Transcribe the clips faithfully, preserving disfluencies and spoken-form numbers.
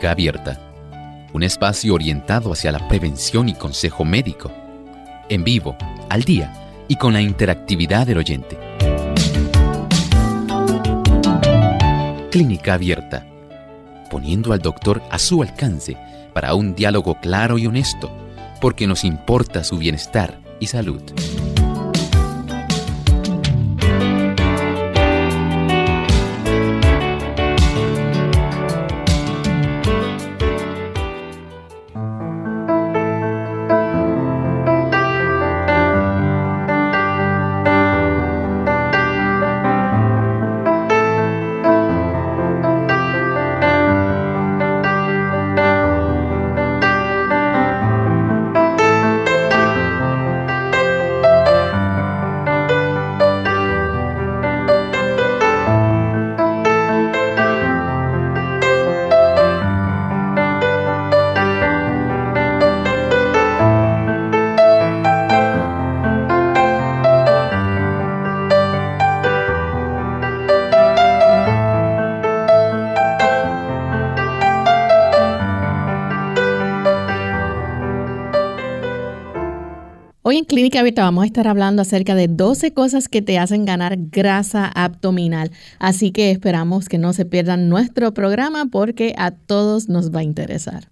Clínica Abierta, un espacio orientado hacia la prevención y consejo médico, en vivo, al día y con la interactividad del oyente. Clínica Abierta, poniendo al doctor a su alcance para un diálogo claro y honesto, porque nos importa su bienestar y salud. Hoy en Clínica Abierta vamos a estar hablando acerca de doce cosas que te hacen ganar grasa abdominal. Así que esperamos que no se pierdan nuestro programa porque a todos nos va a interesar.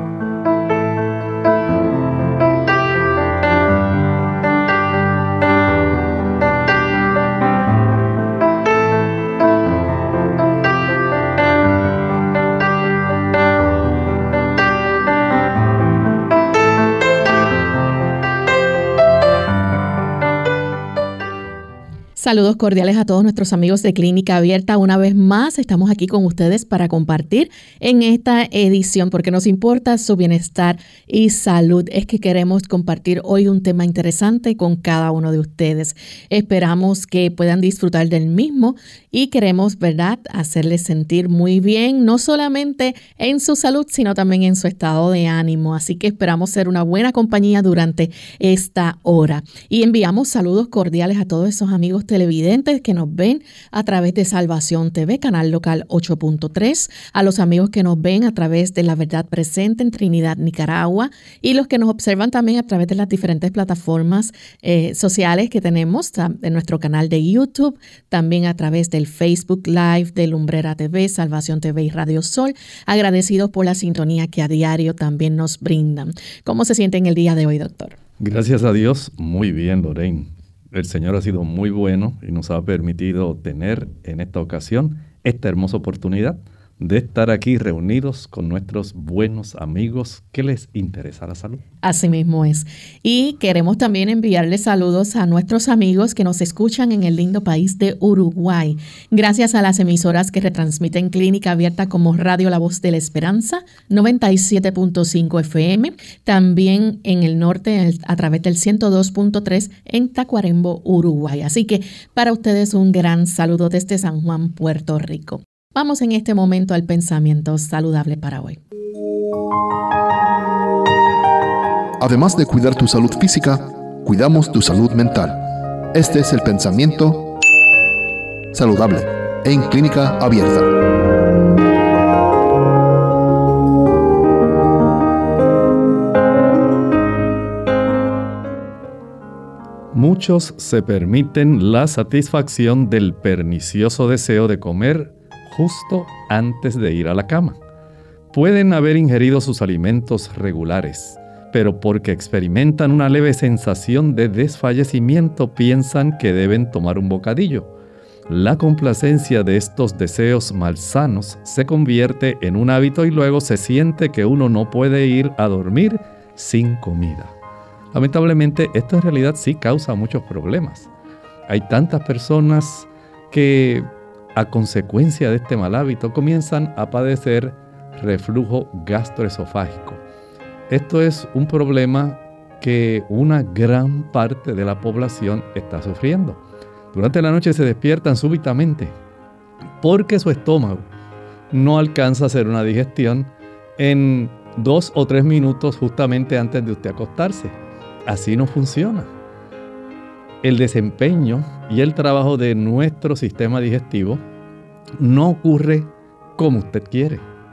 Saludos cordiales a todos nuestros amigos de Clínica Abierta. Una vez más estamos aquí con ustedes para compartir en esta edición porque nos importa su bienestar y salud. Es que queremos compartir hoy un tema interesante con cada uno de ustedes. Esperamos que puedan disfrutar del mismo y queremos, ¿verdad?, hacerles sentir muy bien, no solamente en su salud, sino también en su estado de ánimo. Así que esperamos ser una buena compañía durante esta hora. Y enviamos saludos cordiales a todos esos amigos televidentes que nos ven a través de Salvación T V, canal local ocho punto tres, a los amigos que nos ven a través de La Verdad Presente en Trinidad, Nicaragua, y los que nos observan también a través de las diferentes plataformas eh, sociales que tenemos, en nuestro canal de YouTube, también a través del Facebook Live de Lumbrera T V, Salvación T V y Radio Sol. Agradecidos por la sintonía que a diario también nos brindan. ¿Cómo se siente en el día de hoy, doctor? Gracias a Dios, muy bien, Lorraine. El Señor ha sido muy bueno y nos ha permitido tener en esta ocasión esta hermosa oportunidad de estar aquí reunidos con nuestros buenos amigos que les interesa la salud. Así mismo es. Y queremos también enviarles saludos a nuestros amigos que nos escuchan en el lindo país de Uruguay. Gracias a las emisoras que retransmiten Clínica Abierta como Radio La Voz de la Esperanza, noventa y siete punto cinco F M. También en el norte a través del ciento dos punto tres en Tacuarembó, Uruguay. Así que para ustedes un gran saludo desde San Juan, Puerto Rico. Vamos en este momento al pensamiento saludable para hoy. Además de cuidar tu salud física, cuidamos tu salud mental. Este es el pensamiento saludable en Clínica Abierta. Muchos se permiten la satisfacción del pernicioso deseo de comer justo antes de ir a la cama. Pueden haber ingerido sus alimentos regulares, pero porque experimentan una leve sensación de desfallecimiento piensan que deben tomar un bocadillo. La complacencia de estos deseos malsanos se convierte en un hábito y luego se siente que uno no puede ir a dormir sin comida. Lamentablemente, esto en realidad sí causa muchos problemas. Hay tantas personas que a consecuencia de este mal hábito comienzan a padecer reflujo gastroesofágico. Esto es un problema que una gran parte de la población está sufriendo. Durante la noche se despiertan súbitamente porque su estómago no alcanza a hacer una digestión en dos o tres minutos justamente antes de usted acostarse. Así no funciona. El desempeño y el trabajo de nuestro sistema digestivo no ocurre como usted quiere.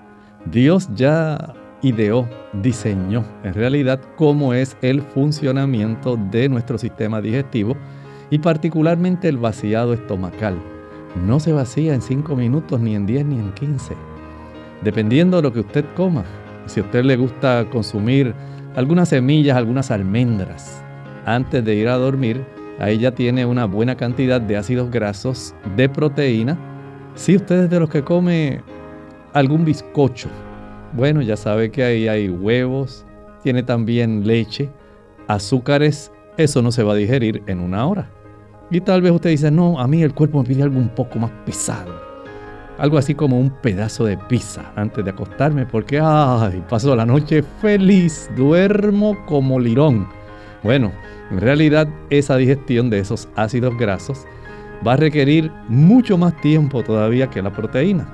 Dios ya ideó, diseñó en realidad cómo es el funcionamiento de nuestro sistema digestivo y particularmente el vaciado estomacal. No se vacía en cinco minutos, ni en diez, ni en quince. Dependiendo de lo que usted coma. Si a usted le gusta consumir algunas semillas, algunas almendras antes de ir a dormir, ahí ya tiene una buena cantidad de ácidos grasos, de proteína. Si usted es de los que come algún bizcocho, bueno, ya sabe que ahí hay huevos, tiene también leche, azúcares, eso no se va a digerir en una hora. Y tal vez usted dice, no, a mí el cuerpo me pide algo un poco más pesado. Algo así como un pedazo de pizza antes de acostarme, porque ay, paso la noche feliz, duermo como lirón. Bueno, en realidad esa digestión de esos ácidos grasos va a requerir mucho más tiempo todavía que la proteína.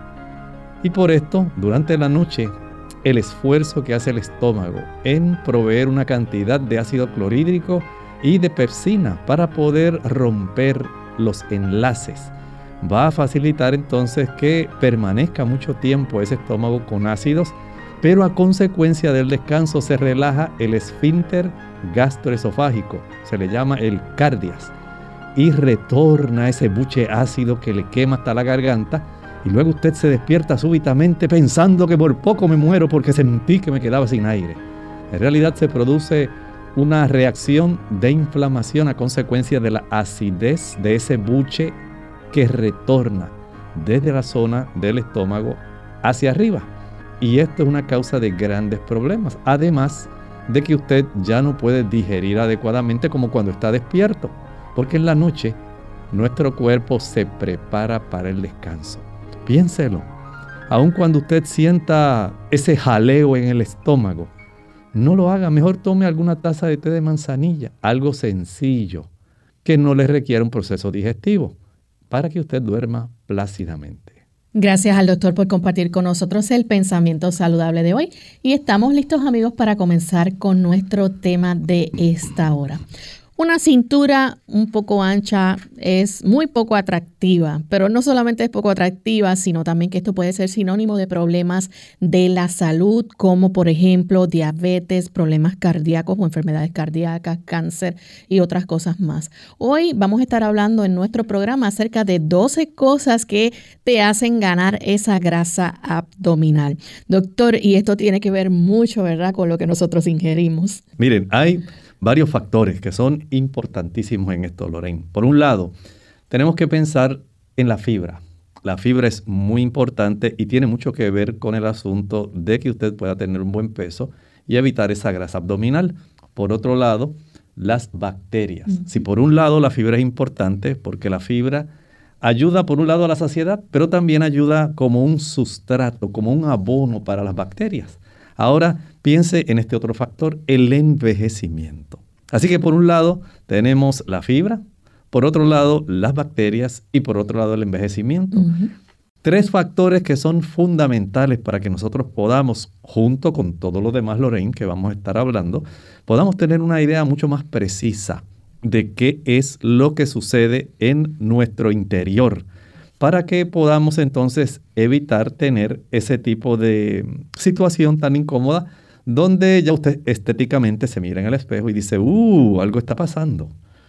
Y por esto, durante la noche, el esfuerzo que hace el estómago en proveer una cantidad de ácido clorhídrico y de pepsina para poder romper los enlaces va a facilitar entonces que permanezca mucho tiempo ese estómago con ácidos, pero a consecuencia del descanso se relaja el esfínter gastroesofágico, se le llama el cardias, y retorna ese buche ácido que le quema hasta la garganta, y luego usted se despierta súbitamente pensando que por poco me muero porque sentí que me quedaba sin aire. En realidad se produce una reacción de inflamación a consecuencia de la acidez de ese buche que retorna desde la zona del estómago hacia arriba. Y esto es una causa de grandes problemas, además de que usted ya no puede digerir adecuadamente como cuando está despierto, porque en la noche nuestro cuerpo se prepara para el descanso. Piénselo, aun cuando usted sienta ese jaleo en el estómago, no lo haga, mejor tome alguna taza de té de manzanilla, algo sencillo, que no le requiera un proceso digestivo, para que usted duerma plácidamente. Gracias al doctor por compartir con nosotros el pensamiento saludable de hoy. Y estamos listos, amigos, para comenzar con nuestro tema de esta hora. Una cintura un poco ancha es muy poco atractiva, pero no solamente es poco atractiva, sino también que esto puede ser sinónimo de problemas de la salud, como por ejemplo diabetes, problemas cardíacos o enfermedades cardíacas, cáncer y otras cosas más. Hoy vamos a estar hablando en nuestro programa acerca de doce cosas que te hacen ganar esa grasa abdominal. Doctor, y esto tiene que ver mucho, ¿verdad?, con lo que nosotros ingerimos. Miren, hay varios factores que son importantísimos en esto, Lorraine. Por un lado, tenemos que pensar en la fibra. La fibra es muy importante y tiene mucho que ver con el asunto de que usted pueda tener un buen peso y evitar esa grasa abdominal. Por otro lado, las bacterias. Uh-huh. Si por un lado la fibra es importante, porque la fibra ayuda por un lado a la saciedad, pero también ayuda como un sustrato, como un abono para las bacterias. Ahora piense en este otro factor, el envejecimiento. Así que por un lado tenemos la fibra, por otro lado las bacterias y por otro lado el envejecimiento. Uh-huh. Tres factores que son fundamentales para que nosotros podamos, junto con todo lo demás, Lorraine, que vamos a estar hablando, podamos tener una idea mucho más precisa de qué es lo que sucede en nuestro interior, para que podamos entonces evitar tener ese tipo de situación tan incómoda donde ya usted estéticamente se mira en el espejo y dice, ¡uh! Algo está pasando.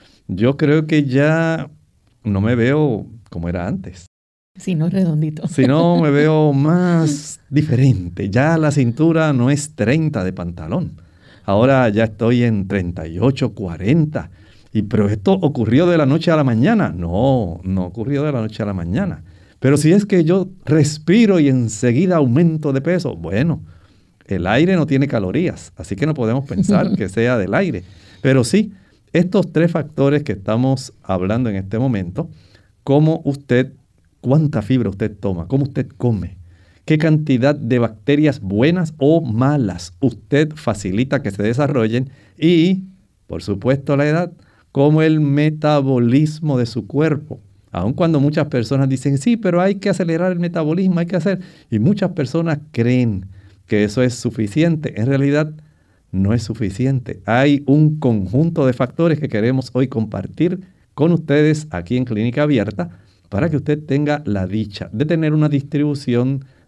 Yo creo que ya no me veo como era antes. Sino redondito. Sino me veo más diferente. Ya la cintura no es treinta de pantalón. Ahora ya estoy en treinta y ocho, cuarenta. Y pero esto ocurrió de la noche a la mañana. No, no ocurrió de la noche a la mañana. Pero si es que yo respiro y enseguida aumento de peso, bueno, el aire no tiene calorías, así que no podemos pensar que sea del aire. Pero sí, estos tres factores que estamos hablando en este momento, cómo usted, cuánta fibra usted toma, cómo usted come, qué cantidad de bacterias buenas o malas usted facilita que se desarrollen y, por supuesto, la edad, como el metabolismo de su cuerpo. Aun cuando muchas personas dicen, sí, pero hay que acelerar el metabolismo, hay que hacer. Y muchas personas creen que eso es suficiente. En realidad, no es suficiente. Hay un conjunto de factores que queremos hoy compartir con ustedes aquí en Clínica Abierta para que usted tenga la dicha de tener una distribución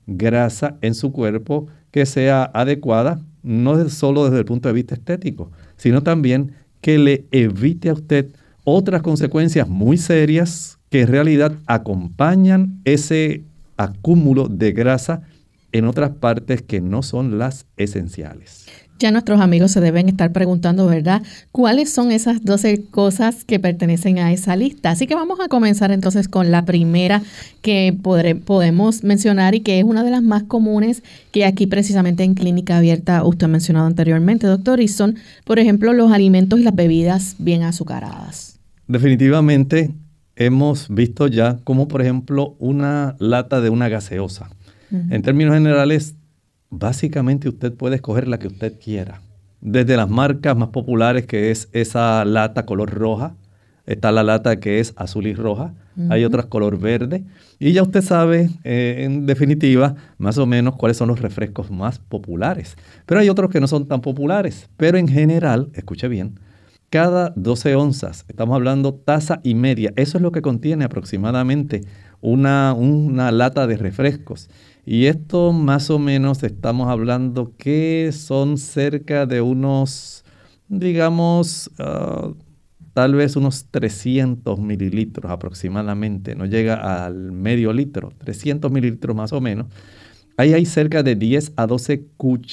grasa en su cuerpo que sea adecuada, no solo desde el punto de vista estético, sino también que le evite a usted otras consecuencias muy serias que en realidad acompañan ese acúmulo de grasa en otras partes que no son las esenciales. Ya nuestros amigos se deben estar preguntando, ¿verdad?, ¿cuáles son esas doce cosas que pertenecen a esa lista? Así que vamos a comenzar entonces con la primera que podré, podemos mencionar y que es una de las más comunes que aquí precisamente en Clínica Abierta usted ha mencionado anteriormente, doctor, y son, por ejemplo, los alimentos y las bebidas bien azucaradas. Definitivamente hemos visto ya como, por ejemplo, una lata de una gaseosa. Uh-huh. En términos generales, básicamente usted puede escoger la que usted quiera. Desde las marcas más populares, que es esa lata color roja, está la lata que es azul y roja, uh-huh. Hay otras color verde, y ya usted sabe, eh, en definitiva, más o menos cuáles son los refrescos más populares. Pero hay otros que no son tan populares, pero en general, escuche bien, cada doce onzas, estamos hablando taza y media, eso es lo que contiene aproximadamente una, una lata de refrescos. Y esto más o menos estamos hablando que son cerca de unos, digamos, uh, tal vez unos trescientos mililitros aproximadamente, no llega al medio litro, trescientos mililitros más o menos. Ahí hay cerca de diez a doce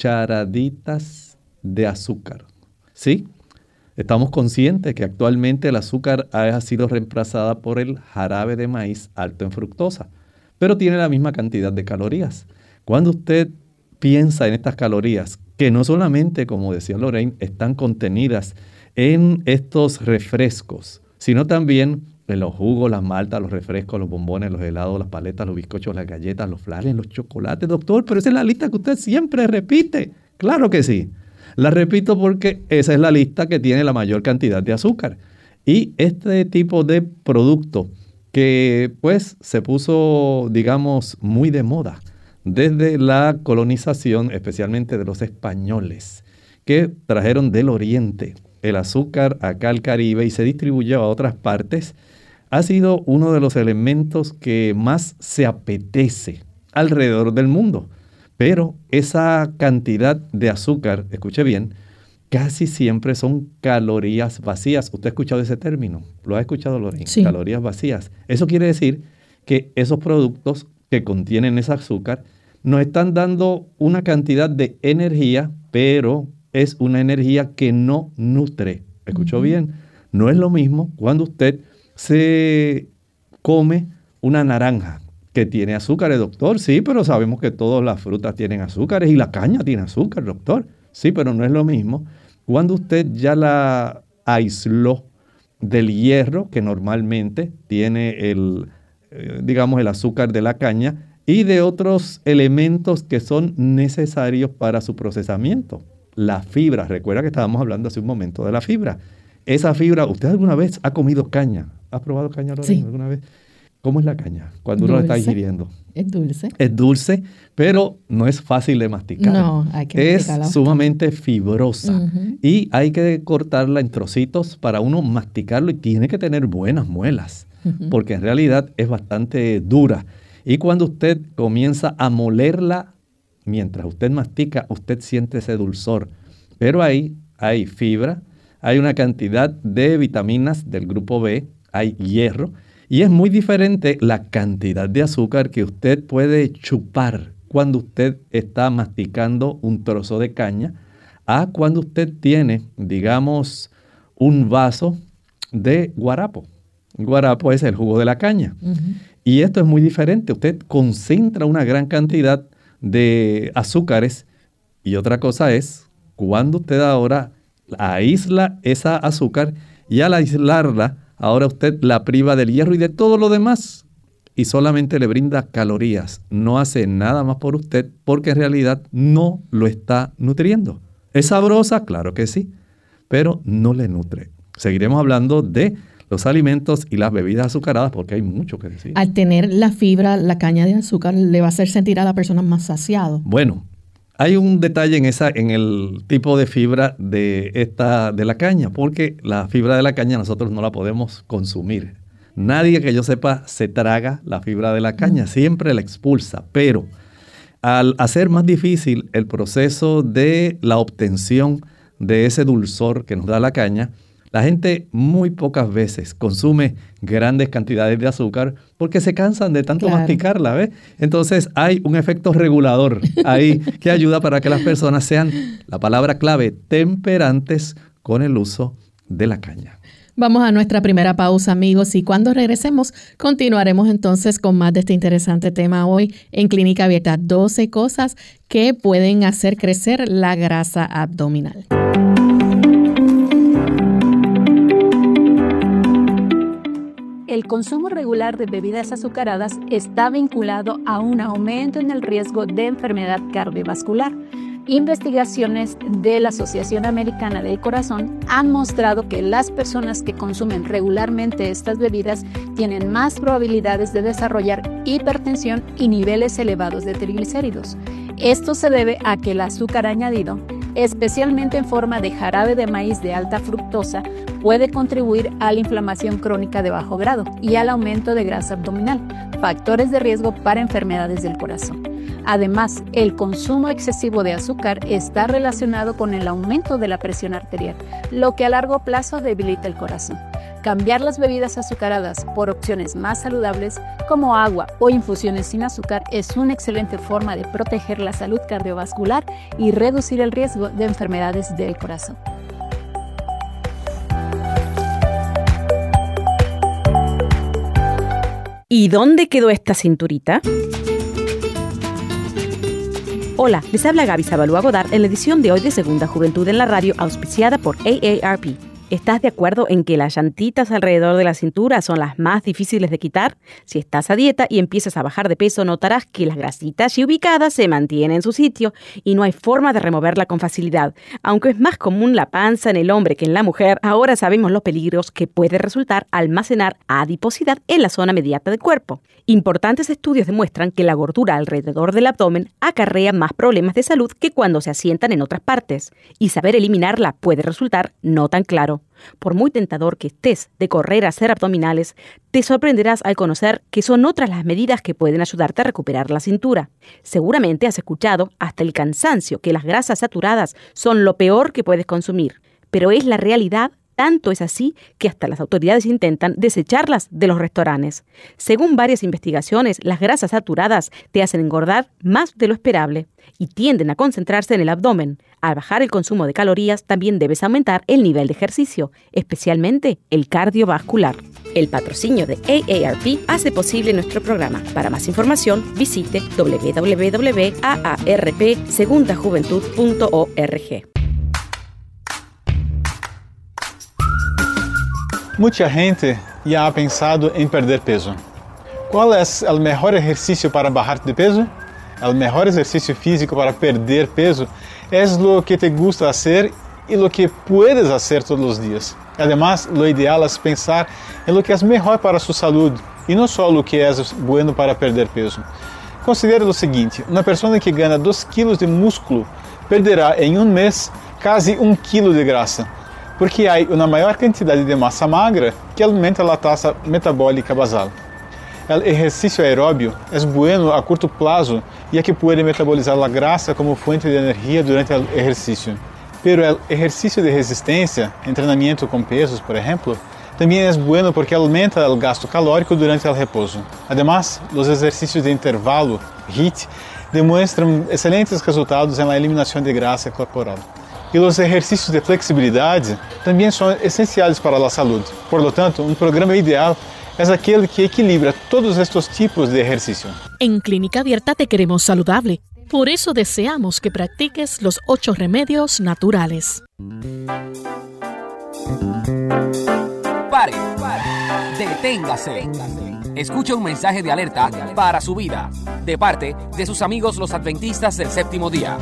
cucharaditas de azúcar, ¿sí? Estamos conscientes que actualmente el azúcar ha sido reemplazada por el jarabe de maíz alto en fructosa, pero tiene la misma cantidad de calorías. Cuando usted piensa en estas calorías, que no solamente, como decía Lorraine, están contenidas en estos refrescos, sino también en los jugos, las maltas, los refrescos, los bombones, los helados, las paletas, los bizcochos, las galletas, los flanes, los chocolates. Doctor, pero esa es la lista que usted siempre repite. Claro que sí. La repito porque esa es la lista que tiene la mayor cantidad de azúcar. Y este tipo de producto que pues se puso, digamos, muy de moda desde la colonización, especialmente de los españoles, que trajeron del oriente el azúcar acá al Caribe y se distribuyó a otras partes, ha sido uno de los elementos que más se apetece alrededor del mundo. Pero esa cantidad de azúcar, escuche bien, casi siempre son calorías vacías. ¿Usted ha escuchado ese término? ¿Lo ha escuchado, Lorraine? Sí. Calorías vacías. Eso quiere decir que esos productos que contienen ese azúcar nos están dando una cantidad de energía, pero es una energía que no nutre. ¿Escuchó uh-huh. bien? No es lo mismo cuando usted se come una naranja que tiene azúcares, doctor. Sí, pero sabemos que todas las frutas tienen azúcares y la caña tiene azúcar, doctor. Sí, pero no es lo mismo cuando usted ya la aisló del hierro que normalmente tiene el, eh, digamos, el azúcar de la caña y de otros elementos que son necesarios para su procesamiento. La fibra, recuerda que estábamos hablando hace un momento de la fibra. Esa fibra, ¿usted alguna vez ha comido caña? ¿Ha probado caña, Lorena, sí. alguna vez? ¿Cómo es la caña cuando dulce. Uno la está ingiriendo? Es dulce. Es dulce, pero no es fácil de masticar. No, hay que Es sumamente fibrosa uh-huh. y hay que cortarla en trocitos para uno masticarlo y tiene que tener buenas muelas, uh-huh. porque en realidad es bastante dura. Y cuando usted comienza a molerla, mientras usted mastica, usted siente ese dulzor. Pero ahí hay fibra, hay una cantidad de vitaminas del grupo B, hay hierro, y es muy diferente la cantidad de azúcar que usted puede chupar cuando usted está masticando un trozo de caña a cuando usted tiene, digamos, un vaso de guarapo. Guarapo es el jugo de la caña. Uh-huh. Y esto es muy diferente. Usted concentra una gran cantidad de azúcares y otra cosa es cuando usted ahora aísla esa azúcar y al aislarla, ahora usted la priva del hierro y de todo lo demás y solamente le brinda calorías. No hace nada más por usted porque en realidad no lo está nutriendo. ¿Es sabrosa? Claro que sí, pero no le nutre. Seguiremos hablando de los alimentos y las bebidas azucaradas porque hay mucho que decir. Al tener la fibra, la caña de azúcar le va a hacer sentir a la persona más saciado. Bueno, hay un detalle en esa, en el tipo de fibra de esta, de la caña, porque la fibra de la caña nosotros no la podemos consumir. Nadie que yo sepa se traga la fibra de la caña, siempre la expulsa. Pero al hacer más difícil el proceso de la obtención de ese dulzor que nos da la caña, la gente muy pocas veces consume grandes cantidades de azúcar porque se cansan de tanto claro. masticarla, ¿ves? Entonces hay un efecto regulador ahí que ayuda para que las personas sean, la palabra clave, temperantes con el uso de la caña. Vamos a nuestra primera pausa, amigos, y cuando regresemos continuaremos entonces con más de este interesante tema hoy en Clínica Abierta. doce cosas que pueden hacer crecer la grasa abdominal. El consumo regular de bebidas azucaradas está vinculado a un aumento en el riesgo de enfermedad cardiovascular. Investigaciones de la Asociación Americana del Corazón han mostrado que las personas que consumen regularmente estas bebidas tienen más probabilidades de desarrollar hipertensión y niveles elevados de triglicéridos. Esto se debe a que el azúcar añadido, especialmente en forma de jarabe de maíz de alta fructosa, puede contribuir a la inflamación crónica de bajo grado y al aumento de grasa abdominal, factores de riesgo para enfermedades del corazón. Además, el consumo excesivo de azúcar está relacionado con el aumento de la presión arterial, lo que a largo plazo debilita el corazón. Cambiar las bebidas azucaradas por opciones más saludables como agua o infusiones sin azúcar es una excelente forma de proteger la salud cardiovascular y reducir el riesgo de enfermedades del corazón. ¿Y dónde quedó esta cinturita? Hola, les habla Gaby Zabalúa Godard en la edición de hoy de Segunda Juventud en la Radio, auspiciada por A A R P. ¿Estás de acuerdo en que las llantitas alrededor de la cintura son las más difíciles de quitar? Si estás a dieta y empiezas a bajar de peso, notarás que las grasitas allí ubicadas se mantienen en su sitio y no hay forma de removerla con facilidad. Aunque es más común la panza en el hombre que en la mujer, ahora sabemos los peligros que puede resultar almacenar adiposidad en la zona inmediata del cuerpo. Importantes estudios demuestran que la gordura alrededor del abdomen acarrea más problemas de salud que cuando se asientan en otras partes, y saber eliminarla puede resultar no tan claro. Por muy tentador que estés de correr a hacer abdominales, te sorprenderás al conocer que son otras las medidas que pueden ayudarte a recuperar la cintura. Seguramente has escuchado hasta el cansancio que las grasas saturadas son lo peor que puedes consumir, pero es la realidad. Tanto es así que hasta las autoridades intentan desecharlas de los restaurantes. Según varias investigaciones, las grasas saturadas te hacen engordar más de lo esperable y tienden a concentrarse en el abdomen. Al bajar el consumo de calorías, también debes aumentar el nivel de ejercicio, especialmente el cardiovascular. El patrocinio de A A R P hace posible nuestro programa. Para más información, visite w w w punto a a r p segunda juventud punto org. Mucha gente ya ha pensado en perder peso. ¿Cuál es el mejor ejercicio para bajar de peso? El mejor ejercicio físico para perder peso es lo que te gusta hacer y lo que puedes hacer todos los días. Además, lo ideal es pensar en lo que es mejor para su salud y no solo lo que es bueno para perder peso. Considere lo siguiente, una persona que gana dos kilos de músculo perderá en un mes casi un kilo de grasa, porque há uma maior quantidade de massa magra que aumenta a taxa metabólica basal. O exercício aeróbio é bueno a curto prazo, ya que pode metabolizar a grasa como fonte de energia durante o exercício. Pero o exercício de resistência, treinamento com pesos, por exemplo, também é bueno porque aumenta o gasto calórico durante o repouso. Además, os exercícios de intervalo, H I I T, demonstram excelentes resultados na eliminação de grasa corporal. E os exercícios de flexibilidade também são essenciais para a saúde. Por lo tanto, um programa ideal é aquele que equilibra todos estes tipos de exercício. En Clínica Abierta te queremos saludable. Por eso deseamos que practiques los ocho remedios naturales. Pare, pare, deténgase. Escucha un mensaje de alerta para su vida, de parte de sus amigos los adventistas del séptimo día.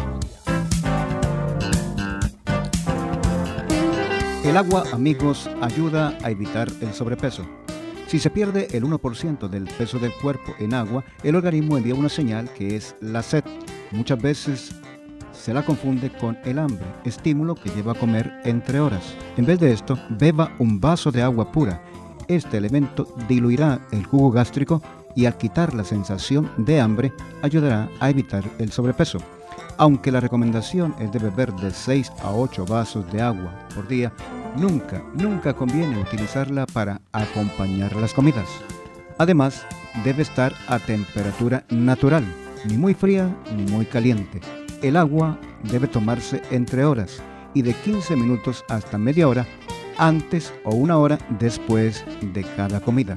El agua, amigos, ayuda a evitar el sobrepeso. Si se pierde el uno por ciento del peso del cuerpo en agua, el organismo envía una señal que es la sed. Muchas veces se la confunde con el hambre, estímulo que lleva a comer entre horas. En vez de esto, beba un vaso de agua pura. Este elemento diluirá el jugo gástrico y al quitar la sensación de hambre ayudará a evitar el sobrepeso. Aunque la recomendación es de beber de seis a ocho vasos de agua por día, nunca, nunca conviene utilizarla para acompañar las comidas. Además, debe estar a temperatura natural, ni muy fría ni muy caliente. El agua debe tomarse entre horas y de quince minutos hasta media hora antes o una hora después de cada comida.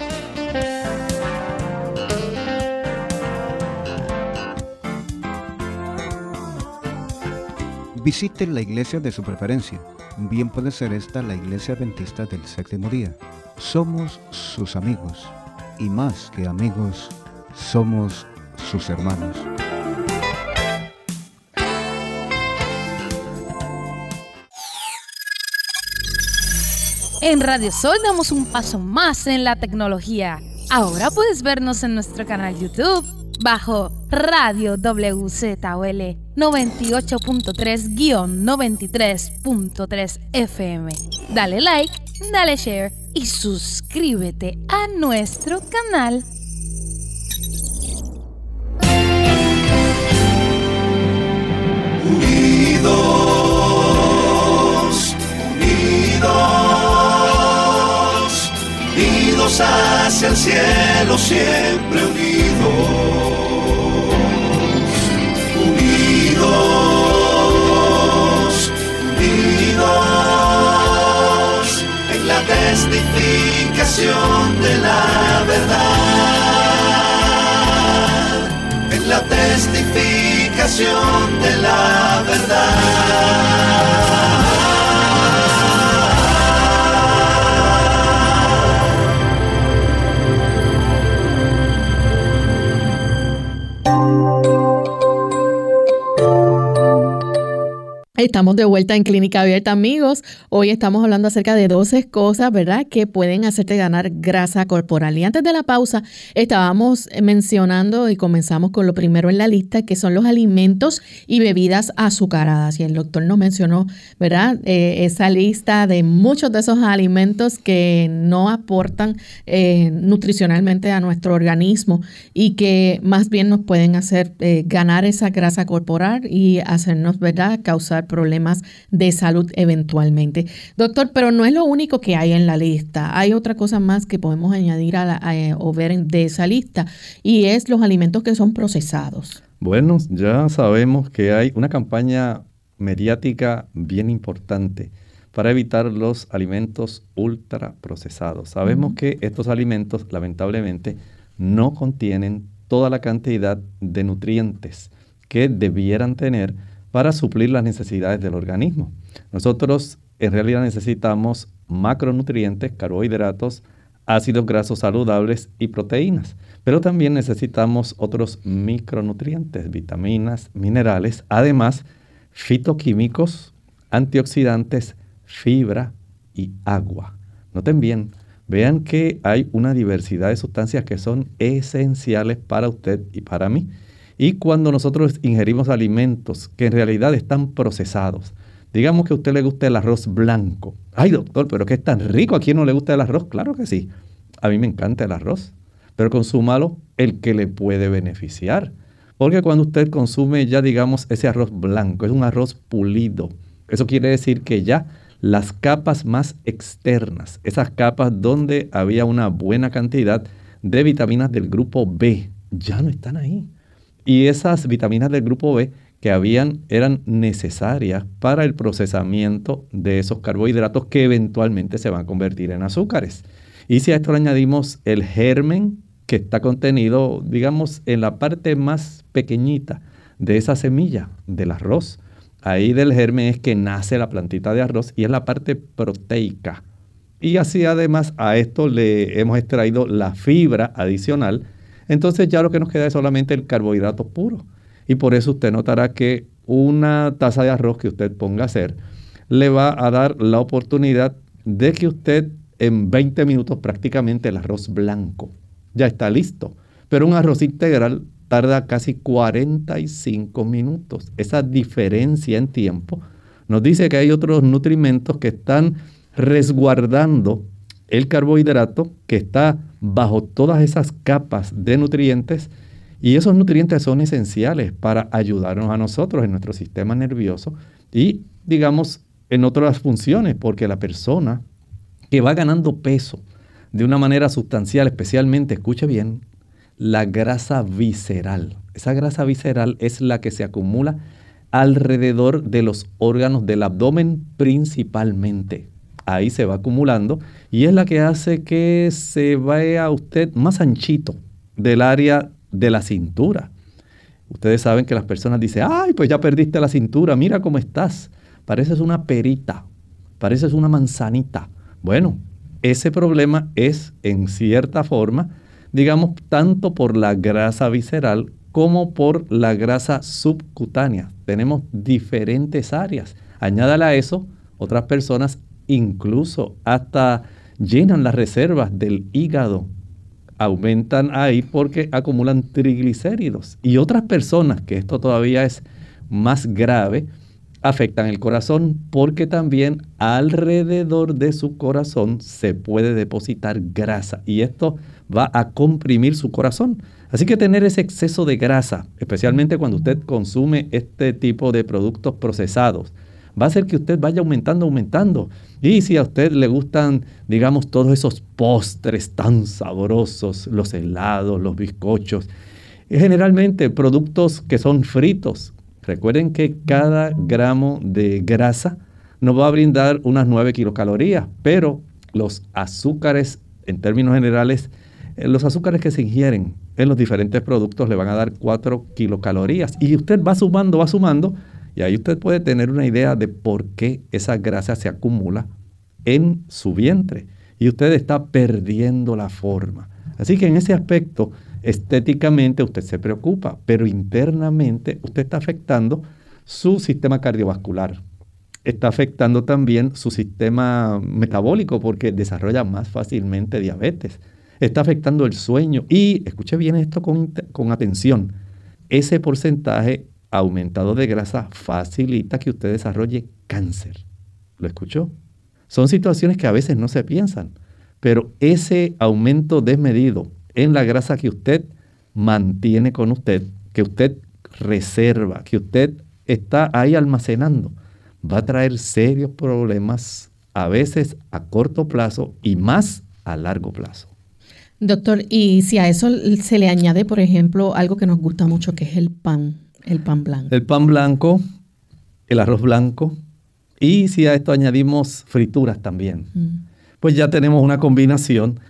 Visite la iglesia de su preferencia. Bien puede ser esta la Iglesia Adventista del Séptimo Día. Somos sus amigos y más que amigos, somos sus hermanos. En Radio Sol damos un paso más en la tecnología. Ahora puedes vernos en nuestro canal YouTube bajo Radio W Z O L noventa y ocho punto tres guión noventa y tres punto tres F M. Dale like, dale share y suscríbete a nuestro canal. Unidos, unidos, unidos hacia el cielo, siempre unidos. Unidos, unidos, en la testificación de la verdad, en la testificación de la verdad. Estamos de vuelta en Clínica Abierta, amigos. Hoy estamos hablando acerca de doce cosas, ¿verdad?, que pueden hacerte ganar grasa corporal. Y antes de la pausa estábamos mencionando y comenzamos con lo primero en la lista, que son los alimentos y bebidas azucaradas. Y el doctor nos mencionó, ¿verdad?, eh, esa lista de muchos de esos alimentos que no aportan eh, nutricionalmente a nuestro organismo y que más bien nos pueden hacer eh, ganar esa grasa corporal y hacernos, ¿verdad?, causar problemas de salud eventualmente. Doctor, pero no es lo único que hay en la lista. Hay otra cosa más que podemos añadir a la, a, o ver de esa lista, y es los alimentos que son procesados. Bueno, ya sabemos que hay una campaña mediática bien importante para evitar los alimentos ultraprocesados. Sabemos uh-huh. que estos alimentos, lamentablemente, no contienen toda la cantidad de nutrientes que debieran tener para suplir las necesidades del organismo. Nosotros en realidad necesitamos macronutrientes, carbohidratos, ácidos grasos saludables y proteínas, pero también necesitamos otros micronutrientes, vitaminas, minerales, además fitoquímicos, antioxidantes, fibra y agua. Noten bien, vean que hay una diversidad de sustancias que son esenciales para usted y para mí. Y cuando nosotros ingerimos alimentos que en realidad están procesados, digamos que a usted le gusta el arroz blanco. Ay, doctor, pero que es tan rico, ¿a quién no le gusta el arroz? Claro que sí. A mí me encanta el arroz, pero consúmalo el que le puede beneficiar. Porque cuando usted consume ya, digamos, ese arroz blanco, es un arroz pulido. Eso quiere decir que ya las capas más externas, esas capas donde había una buena cantidad de vitaminas del grupo B, ya no están ahí. Y esas vitaminas del grupo B que habían eran necesarias para el procesamiento de esos carbohidratos que eventualmente se van a convertir en azúcares. Y si a esto le añadimos el germen que está contenido, digamos, en la parte más pequeñita de esa semilla del arroz, ahí del germen es que nace la plantita de arroz y es la parte proteica. Y así además a esto le hemos extraído la fibra adicional. Entonces ya lo que nos queda es solamente el carbohidrato puro. Y por eso usted notará que una taza de arroz que usted ponga a hacer le va a dar la oportunidad de que usted en veinte minutos prácticamente el arroz blanco ya está listo. Pero un arroz integral tarda casi cuarenta y cinco minutos. Esa diferencia en tiempo nos dice que hay otros nutrimentos que están resguardando el carbohidrato que está bajo todas esas capas de nutrientes, y esos nutrientes son esenciales para ayudarnos a nosotros en nuestro sistema nervioso y, digamos, en otras funciones, porque la persona que va ganando peso de una manera sustancial, especialmente, escuche bien, la grasa visceral. Esa grasa visceral es la que se acumula alrededor de los órganos del abdomen principalmente. Ahí se va acumulando y es la que hace que se vea usted más anchito del área de la cintura. Ustedes saben que las personas dicen, ay, pues ya perdiste la cintura, mira cómo estás. Pareces una perita, pareces una manzanita. Bueno, ese problema es en cierta forma, digamos, tanto por la grasa visceral como por la grasa subcutánea. Tenemos diferentes áreas. Añádale a eso, otras personas incluso hasta llenan las reservas del hígado. Aumentan ahí porque acumulan triglicéridos. Y otras personas, que esto todavía es más grave, afectan el corazón porque también alrededor de su corazón se puede depositar grasa y esto va a comprimir su corazón. Así que tener ese exceso de grasa, especialmente cuando usted consume este tipo de productos procesados, va a hacer que usted vaya aumentando, aumentando. Y si a usted le gustan, digamos, todos esos postres tan sabrosos, los helados, los bizcochos, generalmente productos que son fritos. Recuerden que cada gramo de grasa nos va a brindar unas nueve kilocalorías, pero los azúcares, en términos generales, los azúcares que se ingieren en los diferentes productos le van a dar cuatro kilocalorías. Y usted va sumando, va sumando, y ahí usted puede tener una idea de por qué esa grasa se acumula en su vientre. Y usted está perdiendo la forma. Así que en ese aspecto, estéticamente usted se preocupa, pero internamente usted está afectando su sistema cardiovascular. Está afectando también su sistema metabólico porque desarrolla más fácilmente diabetes. Está afectando el sueño y, escuche bien esto con, con atención, ese porcentaje aumentado de grasa facilita que usted desarrolle cáncer. ¿Lo escuchó? Son situaciones que a veces no se piensan, pero ese aumento desmedido en la grasa que usted mantiene con usted, que usted reserva, que usted está ahí almacenando, va a traer serios problemas, a veces a corto plazo y más a largo plazo. Doctor, y si a eso se le añade, por ejemplo, algo que nos gusta mucho, que es el pan, el pan blanco. El pan blanco, el arroz blanco, y si a esto añadimos frituras también, mm. pues ya tenemos una combinación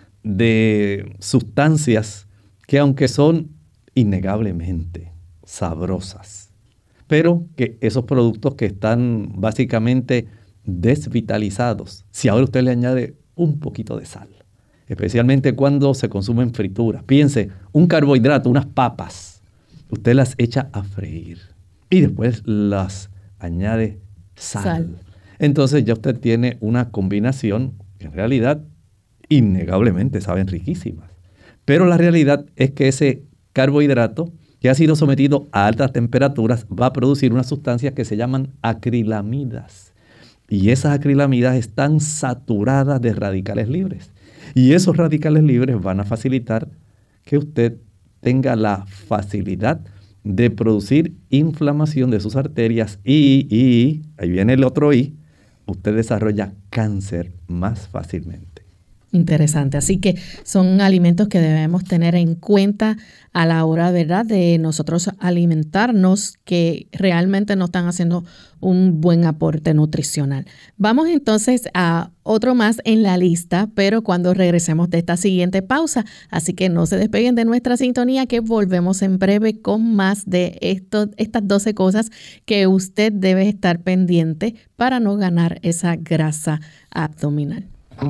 de sustancias que aunque son innegablemente sabrosas, pero que esos productos que están básicamente desvitalizados, si ahora usted le añade un poquito de sal, especialmente cuando se consumen frituras. Piense, un carbohidrato, unas papas, usted las echa a freír y después las añade sal. sal. Entonces ya usted tiene una combinación que en realidad innegablemente saben riquísimas. Pero la realidad es que ese carbohidrato que ha sido sometido a altas temperaturas va a producir unas sustancias que se llaman acrilamidas. Y esas acrilamidas están saturadas de radicales libres. Y esos radicales libres van a facilitar que usted tenga la facilidad de producir inflamación de sus arterias y, y, ahí viene el otro y, usted desarrolla cáncer más fácilmente. Interesante. Así que son alimentos que debemos tener en cuenta a la hora, ¿verdad?, de nosotros alimentarnos, que realmente no están haciendo un buen aporte nutricional. Vamos entonces a otro más en la lista, pero cuando regresemos de esta siguiente pausa. Así que no se despeguen de nuestra sintonía, que volvemos en breve con más de esto, estas doce cosas que usted debe estar pendiente para no ganar esa grasa abdominal.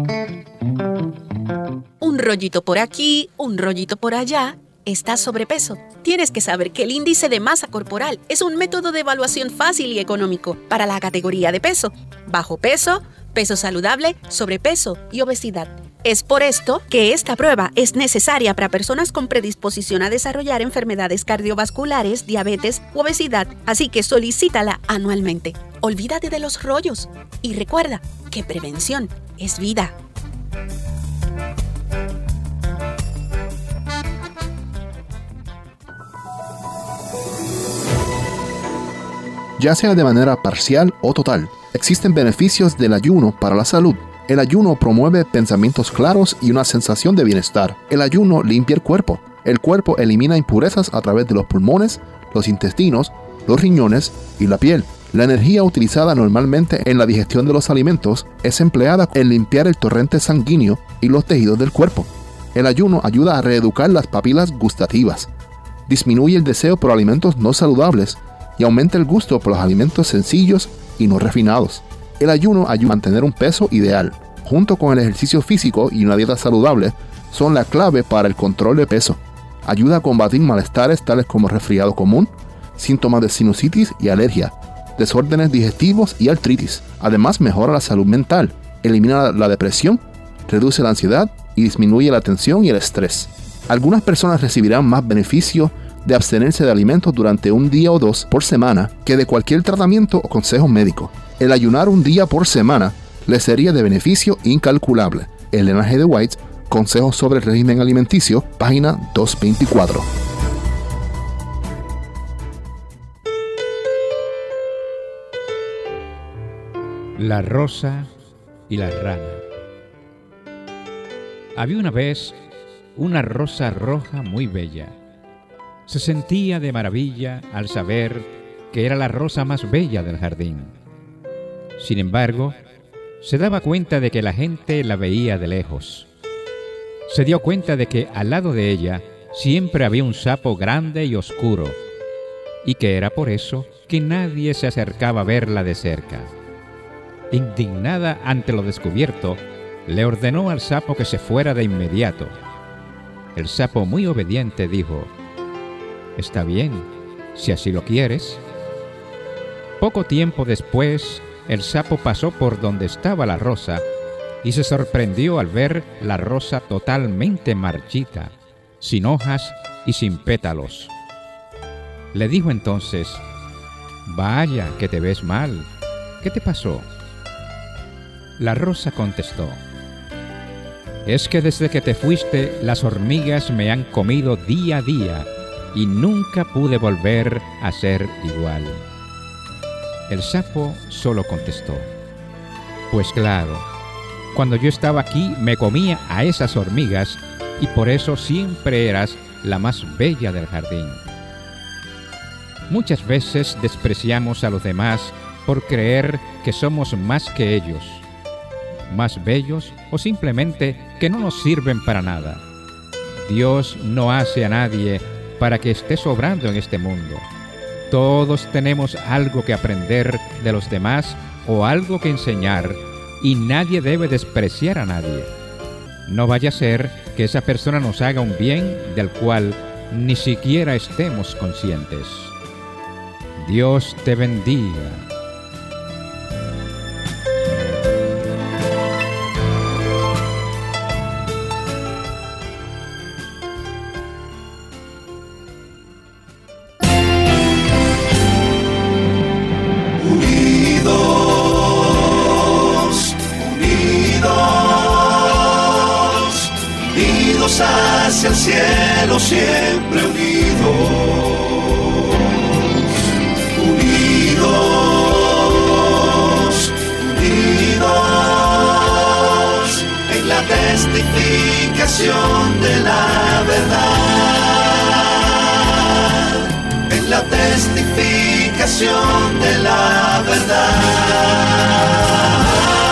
Un rollito por aquí, un rollito por allá. ¿Estás sobrepeso? Tienes que saber que el índice de masa corporal es un método de evaluación fácil y económico para la categoría de peso: bajo peso, peso saludable, sobrepeso y obesidad. Es por esto que esta prueba es necesaria para personas con predisposición a desarrollar enfermedades cardiovasculares, diabetes u obesidad, así que solicítala anualmente. Olvídate de los rollos y recuerda que prevención es vida. ya sea de manera parcial o total. Existen beneficios del ayuno para la salud. El ayuno promueve pensamientos claros y una sensación de bienestar. El ayuno limpia el cuerpo. El cuerpo elimina impurezas a través de los pulmones, los intestinos, los riñones y la piel. La energía utilizada normalmente en la digestión de los alimentos es empleada en limpiar el torrente sanguíneo y los tejidos del cuerpo. El ayuno ayuda a reeducar las papilas gustativas, disminuye el deseo por alimentos no saludables y aumenta el gusto por los alimentos sencillos y no refinados. El ayuno ayuda a mantener un peso ideal, junto con el ejercicio físico y una dieta saludable, son la clave para el control de peso. Ayuda a combatir malestares tales como resfriado común, síntomas de sinusitis y alergia, desórdenes digestivos y artritis. Además, mejora la salud mental, elimina la depresión, reduce la ansiedad y disminuye la tensión y el estrés. Algunas personas recibirán más beneficio de abstenerse de alimentos durante un día o dos por semana que de cualquier tratamiento o consejo médico. El ayunar un día por semana les sería de beneficio incalculable. Elena G. de White, Consejos sobre el régimen alimenticio, página doscientos veinticuatro. La rosa y la rana. Había una vez una rosa roja muy bella. Se sentía de maravilla al saber que era la rosa más bella del jardín. Sin embargo, se daba cuenta de que la gente la veía de lejos. Se dio cuenta de que al lado de ella siempre había un sapo grande y oscuro, y que era por eso que nadie se acercaba a verla de cerca. Indignada ante lo descubierto, le ordenó al sapo que se fuera de inmediato. El sapo, muy obediente, dijo: «Está bien, si así lo quieres». Poco tiempo después, el sapo pasó por donde estaba la rosa y se sorprendió al ver la rosa totalmente marchita, sin hojas y sin pétalos. Le dijo entonces: «Vaya, que te ves mal. ¿Qué te pasó?». La rosa contestó: «Es que desde que te fuiste, las hormigas me han comido día a día y nunca pude volver a ser igual». El sapo solo contestó: «Pues claro, cuando yo estaba aquí me comía a esas hormigas y por eso siempre eras la más bella del jardín». Muchas veces despreciamos a los demás por creer que somos más que ellos, más bellos o simplemente que no nos sirven para nada. Dios no hace a nadie para que esté sobrando en este mundo. Todos tenemos algo que aprender de los demás o algo que enseñar y nadie debe despreciar a nadie. No vaya a ser que esa persona nos haga un bien del cual ni siquiera estemos conscientes. Dios te bendiga. Hacia el cielo siempre unidos, unidos, unidos en la testificación de la verdad, en la testificación de la verdad.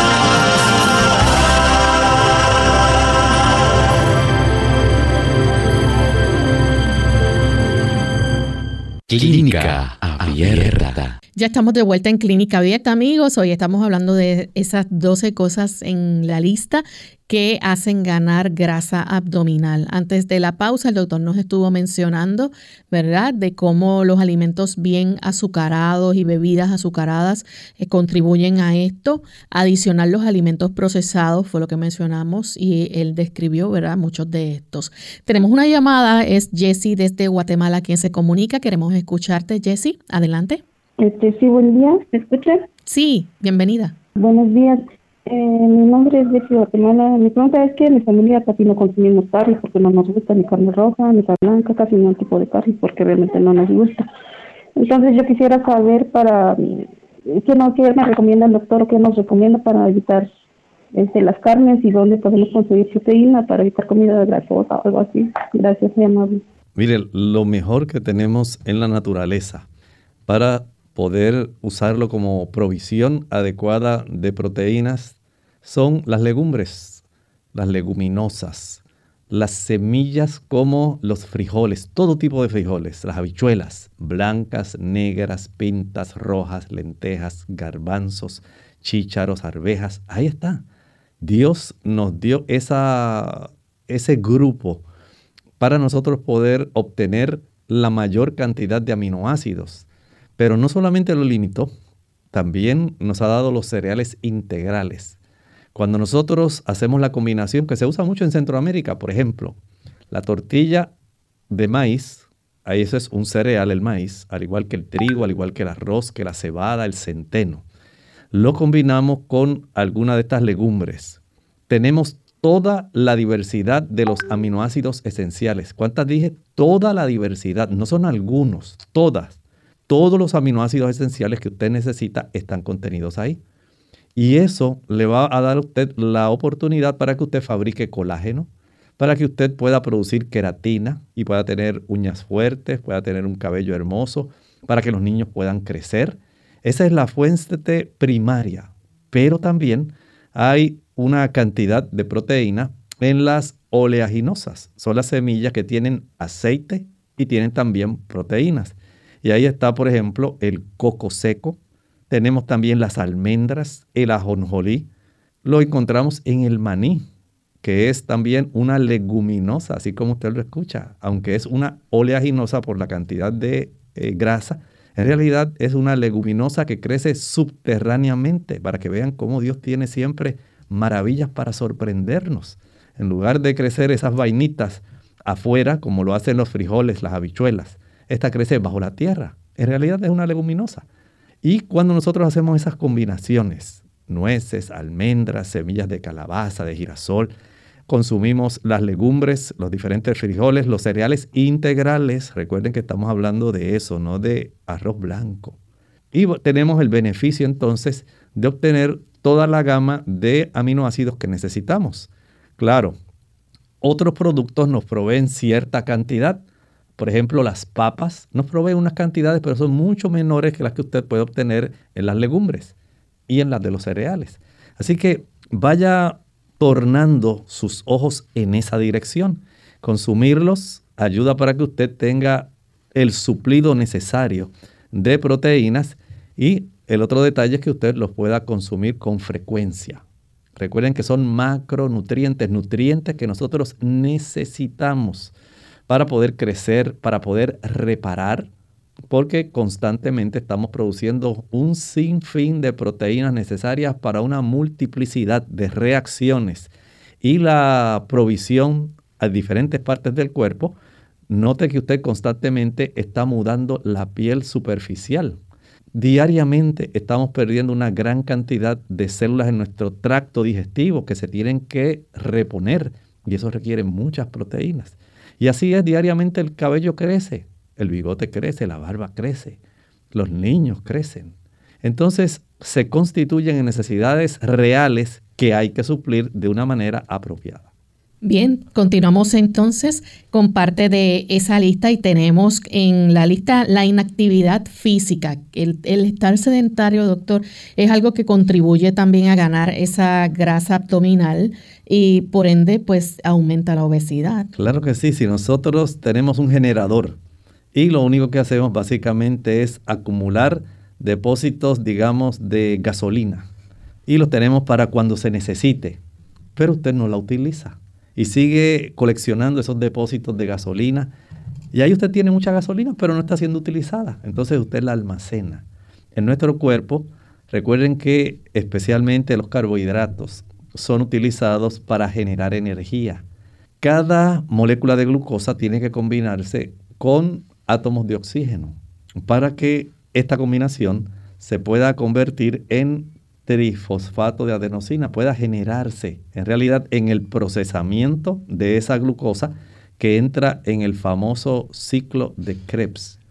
Clínica Abierta. Ya estamos de vuelta en Clínica Abierta, amigos. Hoy estamos hablando de esas doce cosas en la lista que hacen ganar grasa abdominal. Antes de la pausa, el doctor nos estuvo mencionando, ¿verdad?, de cómo los alimentos bien azucarados y bebidas azucaradas eh, contribuyen a esto. Adicional, los alimentos procesados fue lo que mencionamos y él describió, ¿verdad?, muchos de estos. Tenemos una llamada, es Jessie desde Guatemala quien se comunica. Queremos escucharte, Jessie. Adelante. Este, sí, buen día. ¿Me escuchan? Sí, bienvenida. Buenos días. Eh, mi nombre es Jessie Guatemala. Mi pregunta es que en mi familia casi no consumimos carne porque no nos gusta ni carne roja ni carne blanca, casi ningún tipo de carne porque realmente no nos gusta. Entonces yo quisiera saber para qué, no, qué me recomienda el doctor o qué nos recomienda para evitar este, las carnes y dónde podemos conseguir proteína para evitar comida grasosa o algo así. Gracias, muy amable. Mire, lo mejor que tenemos en la naturaleza para poder usarlo como provisión adecuada de proteínas son las legumbres, las leguminosas, las semillas como los frijoles, todo tipo de frijoles, las habichuelas, blancas, negras, pintas, rojas, lentejas, garbanzos, chícharos, arvejas. Ahí está. Dios nos dio esa, ese grupo para nosotros poder obtener la mayor cantidad de aminoácidos. Pero no solamente lo limitó, también nos ha dado los cereales integrales. Cuando nosotros hacemos la combinación que se usa mucho en Centroamérica, por ejemplo, la tortilla de maíz, ahí eso es un cereal, el maíz, al igual que el trigo, al igual que el arroz, que la cebada, el centeno. Lo combinamos con alguna de estas legumbres. Tenemos toda la diversidad de los aminoácidos esenciales. ¿Cuántas dije? Toda la diversidad, no son algunos, todas. Todos los aminoácidos esenciales que usted necesita están contenidos ahí. Y eso le va a dar a usted la oportunidad para que usted fabrique colágeno, para que usted pueda producir queratina y pueda tener uñas fuertes, pueda tener un cabello hermoso, para que los niños puedan crecer. Esa es la fuente primaria. Pero también hay una cantidad de proteína en las oleaginosas. Son las semillas que tienen aceite y tienen también proteínas. Y ahí está, por ejemplo, el coco seco. Tenemos también las almendras, el ajonjolí. Lo encontramos en el maní, que es también una leguminosa, así como usted lo escucha. Aunque es una oleaginosa por la cantidad de eh, grasa, en realidad es una leguminosa que crece subterráneamente, para que vean cómo Dios tiene siempre maravillas para sorprendernos. En lugar de crecer esas vainitas afuera, como lo hacen los frijoles, las habichuelas, esta crece bajo la tierra. En realidad es una leguminosa. Y cuando nosotros hacemos esas combinaciones, nueces, almendras, semillas de calabaza, de girasol, consumimos las legumbres, los diferentes frijoles, los cereales integrales. Recuerden que estamos hablando de eso, no de arroz blanco. Y tenemos el beneficio entonces de obtener toda la gama de aminoácidos que necesitamos. Claro, otros productos nos proveen cierta cantidad. Por ejemplo, las papas nos proveen unas cantidades, pero son mucho menores que las que usted puede obtener en las legumbres y en las de los cereales. Así que vaya tornando sus ojos en esa dirección. Consumirlos ayuda para que usted tenga el suplido necesario de proteínas, y el otro detalle es que usted los pueda consumir con frecuencia. Recuerden que son macronutrientes, nutrientes que nosotros necesitamos para poder crecer, para poder reparar, porque constantemente estamos produciendo un sinfín de proteínas necesarias para una multiplicidad de reacciones. Y la provisión a diferentes partes del cuerpo, note que usted constantemente está mudando la piel superficial. Diariamente estamos perdiendo una gran cantidad de células en nuestro tracto digestivo que se tienen que reponer, y eso requiere muchas proteínas. Y así es, diariamente el cabello crece, el bigote crece, la barba crece, los niños crecen. Entonces se constituyen en necesidades reales que hay que suplir de una manera apropiada. Bien, continuamos entonces con parte de esa lista, y tenemos en la lista la inactividad física. El, el estar sedentario, doctor, es algo que contribuye también a ganar esa grasa abdominal y por ende pues aumenta la obesidad. Claro que sí, si nosotros tenemos un generador y lo único que hacemos básicamente es acumular depósitos, digamos, de gasolina, y los tenemos para cuando se necesite, pero usted no la utiliza y sigue coleccionando esos depósitos de gasolina, y ahí usted tiene mucha gasolina, pero no está siendo utilizada. Entonces usted la almacena. En nuestro cuerpo, recuerden que especialmente los carbohidratos son utilizados para generar energía. Cada molécula de glucosa tiene que combinarse con átomos de oxígeno para que esta combinación se pueda convertir en trifosfato de adenosina, pueda generarse en realidad en el procesamiento de esa glucosa que entra en el famoso ciclo de Krebs.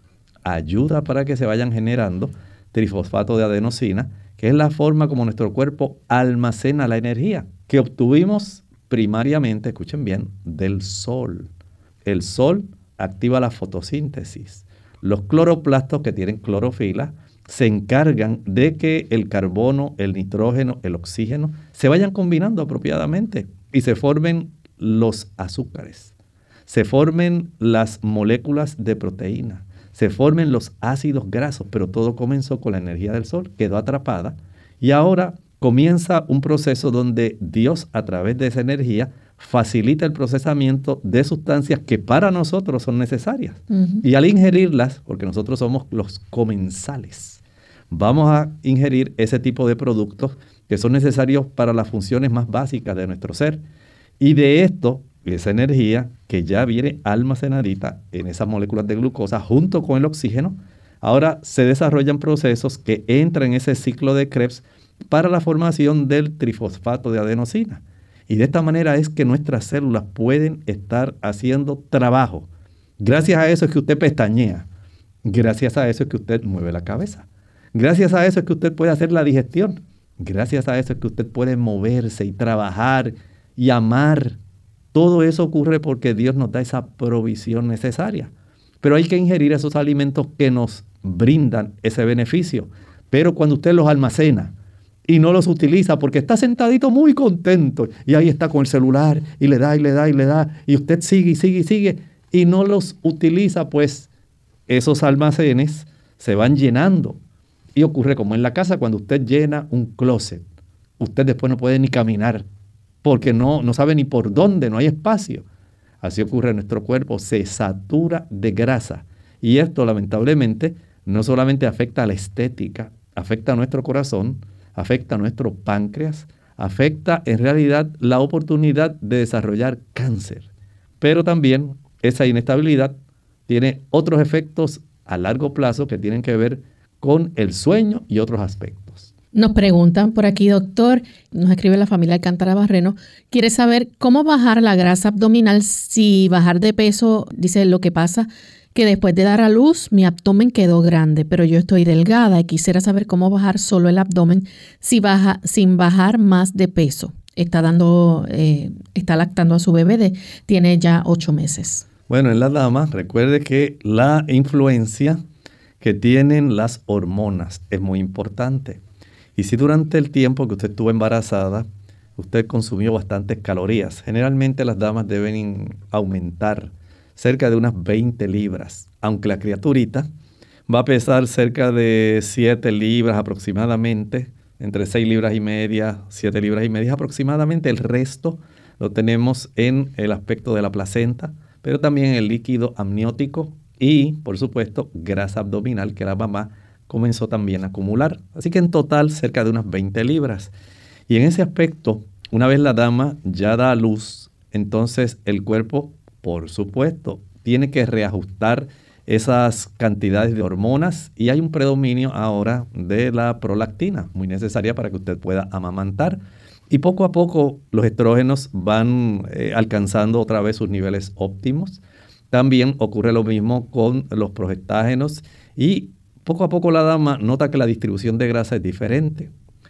ayuda para que se vayan generando trifosfato de adenosina, que es la forma como nuestro cuerpo almacena la energía que obtuvimos primariamente, escuchen bien, del sol. El sol activa la fotosíntesis. Los cloroplastos que tienen clorofila se encargan de que el carbono, el nitrógeno, el oxígeno se vayan combinando apropiadamente y se formen los azúcares, se formen las moléculas de proteína, se formen los ácidos grasos, pero todo comenzó con la energía del sol, quedó atrapada y ahora comienza un proceso donde Dios, a través de esa energía, facilita el procesamiento de sustancias que para nosotros son necesarias. Uh-huh. Y al ingerirlas, porque nosotros somos los comensales, vamos a ingerir ese tipo de productos que son necesarios para las funciones más básicas de nuestro ser. Y de esto, esa energía que ya viene almacenadita en esas moléculas de glucosa junto con el oxígeno, ahora se desarrollan procesos que entran en ese ciclo de Krebs para la formación del trifosfato de adenosina. Y de esta manera es que nuestras células pueden estar haciendo trabajo. Gracias a eso es que usted pestañea. Gracias a eso es que usted mueve la cabeza. Gracias a eso es que usted puede hacer la digestión. Gracias a eso es que usted puede moverse y trabajar y amar. Todo eso ocurre porque Dios nos da esa provisión necesaria. Pero hay que ingerir esos alimentos que nos brindan ese beneficio. Pero cuando usted los almacena y no los utiliza porque está sentadito muy contento y ahí está con el celular y le da y le da y le da y usted sigue y sigue y sigue y no los utiliza, pues esos almacenes se van llenando. Y ocurre como en la casa cuando usted llena un closet. Usted después no puede ni caminar porque no, no sabe ni por dónde, no hay espacio. Así ocurre en nuestro cuerpo, se satura de grasa. Y esto lamentablemente no solamente afecta a la estética, afecta a nuestro corazón, afecta a nuestro páncreas, afecta en realidad la oportunidad de desarrollar cáncer. Pero también esa inestabilidad tiene otros efectos a largo plazo que tienen que ver con el sueño y otros aspectos. Nos preguntan por aquí, doctor, nos escribe la familia Alcántara Barreno, quiere saber cómo bajar la grasa abdominal si bajar de peso, dice lo que pasa, que después de dar a luz mi abdomen quedó grande, pero yo estoy delgada y quisiera saber cómo bajar solo el abdomen si baja, sin bajar más de peso. Está dando, eh, está lactando a su bebé, de, tiene ya ocho meses. Bueno, en las damas, recuerde que la influencia que tienen las hormonas es muy importante. Y si durante el tiempo que usted estuvo embarazada, usted consumió bastantes calorías, generalmente las damas deben aumentar cerca de unas veinte libras, aunque la criaturita va a pesar cerca de siete libras aproximadamente, entre seis libras y media, siete libras y media aproximadamente. El resto lo tenemos en el aspecto de la placenta, pero también en el líquido amniótico y, por supuesto, grasa abdominal que la mamá comenzó también a acumular. Así que en total cerca de unas veinte libras. Y en ese aspecto, una vez la dama ya da a luz, entonces el cuerpo, por supuesto, tiene que reajustar esas cantidades de hormonas y hay un predominio ahora de la prolactina, muy necesaria para que usted pueda amamantar. Y poco a poco los estrógenos van eh, alcanzando otra vez sus niveles óptimos. También ocurre lo mismo con los progestágenos y poco a poco la dama nota que la distribución de grasa es diferente.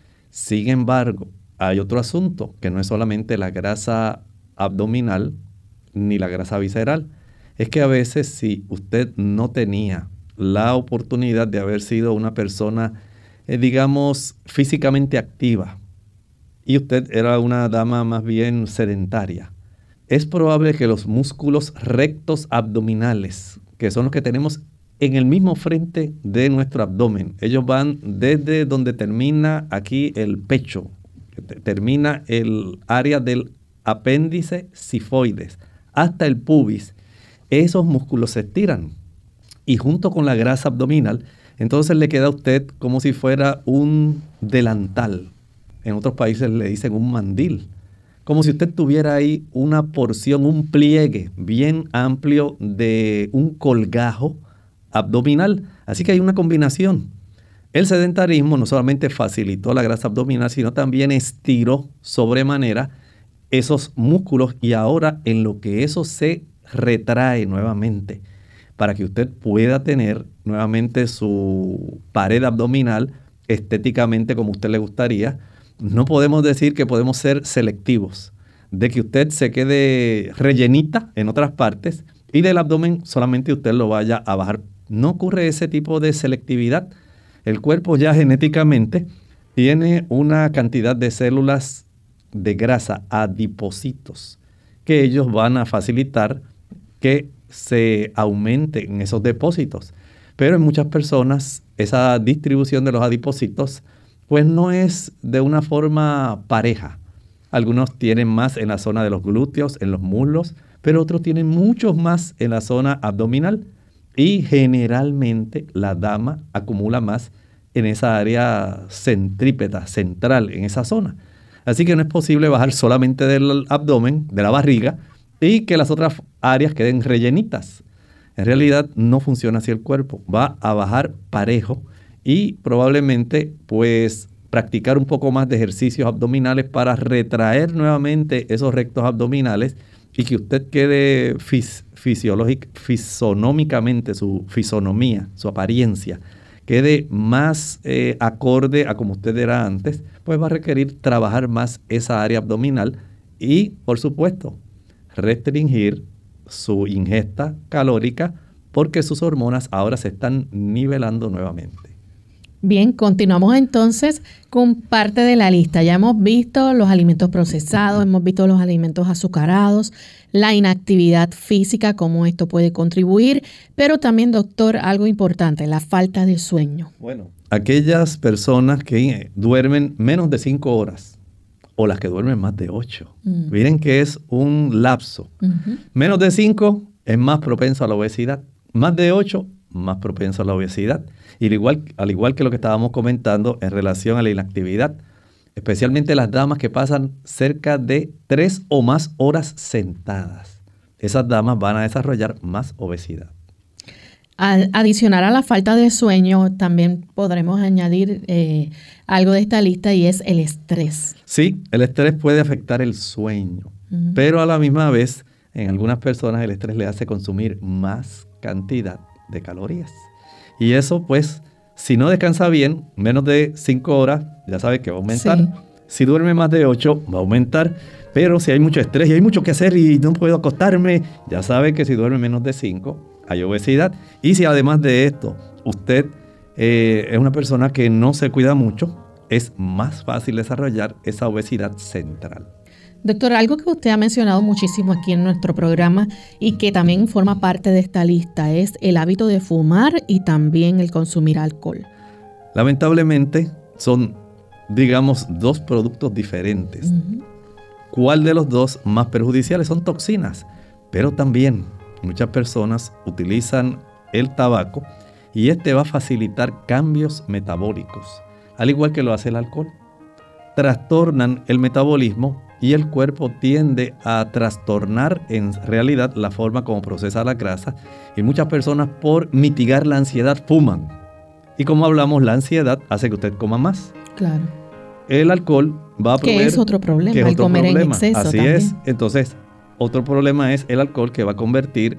Sin embargo, hay otro asunto que no es solamente la grasa abdominal ni la grasa visceral. Es que a veces si usted no tenía la oportunidad de haber sido una persona, eh, digamos, físicamente activa y usted era una dama más bien sedentaria, es probable que los músculos rectos abdominales, que son los que tenemos en el mismo frente de nuestro abdomen, ellos van desde donde termina aquí el pecho, termina el área del apéndice sifoides, hasta el pubis. Esos músculos se estiran y junto con la grasa abdominal, entonces le queda a usted como si fuera un delantal. En otros países le dicen un mandil. Como si usted tuviera ahí una porción, un pliegue bien amplio de un colgajo abdominal. Así que hay una combinación. El sedentarismo no solamente facilitó la grasa abdominal, sino también estiró sobremanera esos músculos y ahora en lo que eso se retrae nuevamente para que usted pueda tener nuevamente su pared abdominal estéticamente como a usted le gustaría. No podemos decir que podemos ser selectivos, de que usted se quede rellenita en otras partes y del abdomen solamente usted lo vaya a bajar. No ocurre ese tipo de selectividad. El cuerpo ya genéticamente tiene una cantidad de células de grasa, adipocitos, que ellos van a facilitar que se aumenten esos depósitos. Pero en muchas personas esa distribución de los adipocitos pues no es de una forma pareja. Algunos tienen más en la zona de los glúteos, en los muslos, pero otros tienen muchos más en la zona abdominal. Y generalmente la dama acumula más en esa área centrípeta, central, en esa zona. Así que no es posible bajar solamente del abdomen, de la barriga, y que las otras áreas queden rellenitas. En realidad no funciona así el cuerpo. Va a bajar parejo y probablemente pues practicar un poco más de ejercicios abdominales para retraer nuevamente esos rectos abdominales y que usted quede fis, fisiológic, fisonómicamente, su fisonomía, su apariencia, quede más eh, acorde a como usted era antes, pues va a requerir trabajar más esa área abdominal y, por supuesto, restringir su ingesta calórica porque sus hormonas ahora se están nivelando nuevamente. Bien, continuamos entonces con parte de la lista. Ya hemos visto los alimentos procesados, hemos visto los alimentos azucarados, la inactividad física, cómo esto puede contribuir, pero también, doctor, algo importante, la falta de sueño. Bueno, aquellas personas que duermen menos de cinco horas o las que duermen más de ocho, mm. miren que es un lapso. Uh-huh. Menos de cinco es más propenso a la obesidad, más de ocho más propenso a la obesidad. Y al igual, al igual que lo que estábamos comentando en relación a la inactividad, especialmente las damas que pasan cerca de tres o más horas sentadas, esas damas van a desarrollar más obesidad. Al adicionar a la falta de sueño, también podremos añadir eh, algo de esta lista y es el estrés. Sí, el estrés puede afectar el sueño, uh-huh. pero a la misma vez, en algunas personas el estrés le hace consumir más cantidad de calorías. Y eso, pues, si no descansa bien, menos de cinco horas, ya sabe que va a aumentar. Sí. Si duerme más de ocho, va a aumentar. Pero si hay mucho estrés y hay mucho que hacer y no puedo acostarme, ya sabe que si duerme menos de cinco, hay obesidad. Y si además de esto, usted eh, es una persona que no se cuida mucho, es más fácil desarrollar esa obesidad central. Doctor, algo que usted ha mencionado muchísimo aquí en nuestro programa y que también forma parte de esta lista es el hábito de fumar y también el consumir alcohol. Lamentablemente son, digamos, dos productos diferentes. Uh-huh. ¿Cuál de los dos más perjudiciales? Son toxinas, pero también muchas personas utilizan el tabaco y este va a facilitar cambios metabólicos, al igual que lo hace el alcohol. Trastornan el metabolismo y el cuerpo tiende a trastornar en realidad la forma como procesa la grasa y muchas personas por mitigar la ansiedad fuman. Y como hablamos, la ansiedad hace que usted coma más. Claro. El alcohol va a proveer... Que es otro problema, que es el otro comer problema. en exceso Así también. es. Entonces, otro problema es el alcohol que va a convertir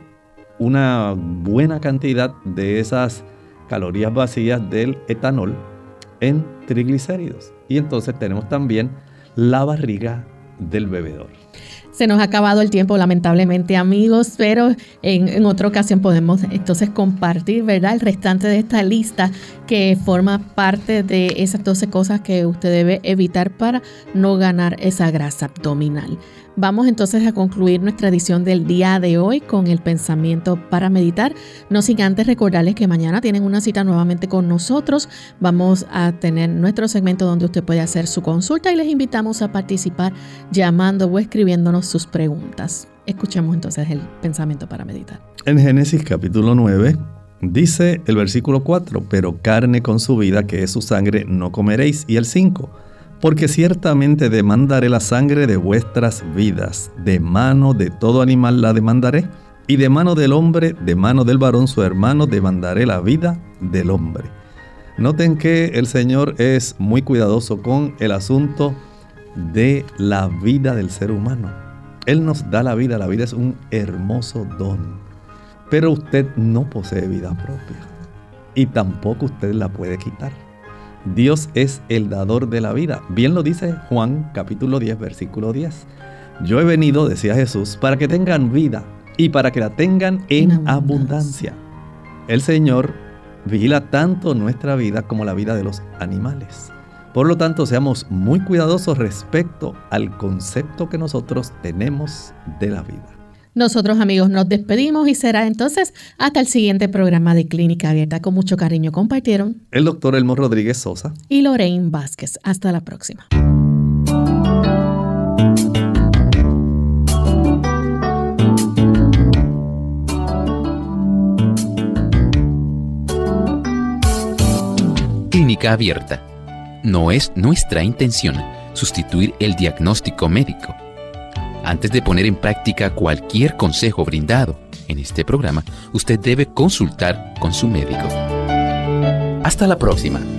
una buena cantidad de esas calorías vacías del etanol en triglicéridos. Y entonces tenemos también la barriga del bebedor. Se nos ha acabado el tiempo, lamentablemente, amigos, pero en, en otra ocasión podemos entonces compartir, ¿verdad?, el restante de esta lista que forma parte de esas doce cosas que usted debe evitar para no ganar esa grasa abdominal. Vamos entonces a concluir nuestra edición del día de hoy con el pensamiento para meditar. No sin antes recordarles que mañana tienen una cita nuevamente con nosotros. Vamos a tener nuestro segmento donde usted puede hacer su consulta y les invitamos a participar llamando o escribiéndonos sus preguntas. Escuchemos entonces el pensamiento para meditar. En Génesis capítulo nueve dice el versículo cuatro, pero carne con su vida, que es su sangre, no comeréis. Y el cinco, porque ciertamente demandaré la sangre de vuestras vidas, de mano de todo animal la demandaré, y de mano del hombre, de mano del varón su hermano, demandaré la vida del hombre. Noten que el Señor es muy cuidadoso con el asunto de la vida del ser humano. Él nos da la vida, la vida es un hermoso don, pero usted no posee vida propia. y tampoco usted la puede quitar. Dios es el dador de la vida. Bien lo dice Juan capítulo diez, versículo diez. Yo he venido, decía Jesús, para que tengan vida y para que la tengan en, en abundancia. abundancia. El Señor vigila tanto nuestra vida como la vida de los animales. Por lo tanto, seamos muy cuidadosos respecto al concepto que nosotros tenemos de la vida. Nosotros, amigos, nos despedimos y será entonces hasta el siguiente programa de Clínica Abierta. Con mucho cariño compartieron el doctor Elmo Rodríguez Sosa y Lorraine Vázquez. Hasta la próxima. Clínica Abierta. No es nuestra intención sustituir el diagnóstico médico. Antes de poner en práctica cualquier consejo brindado en este programa, usted debe consultar con su médico. Hasta la próxima.